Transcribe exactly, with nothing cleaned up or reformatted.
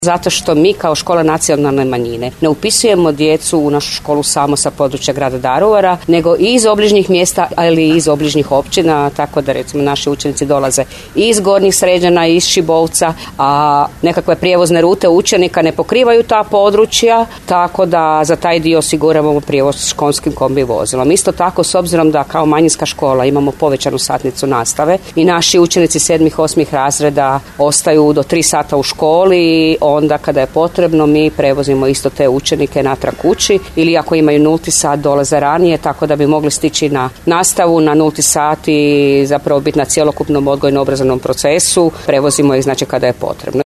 Zato što mi kao škola nacionalne manjine ne upisujemo djecu u našu školu samo sa područja grada Daruvara, nego i iz obližnjih mjesta, ali i iz obližnjih općina, tako da recimo naši učenici dolaze i iz Gornjih Sređana, i iz Šibovca, a nekakve prijevozne rute učenika ne pokrivaju ta područja, tako da za taj dio osiguravamo prijevoz školskim kombi vozilom. Isto tako, s obzirom da kao manjinska škola imamo povećanu satnicu nastave i naši učenici sedmih, osmih razreda ostaju do tri sata u školi, onda kada je potrebno mi prevozimo isto te učenike natrag kući ili ako imaju nulti sat dolaze ranije, tako da bi mogli stići na nastavu na nulti sat i zapravo biti na cjelokupnom odgojno-obrazovnom procesu. Prevozimo ih znači kada je potrebno.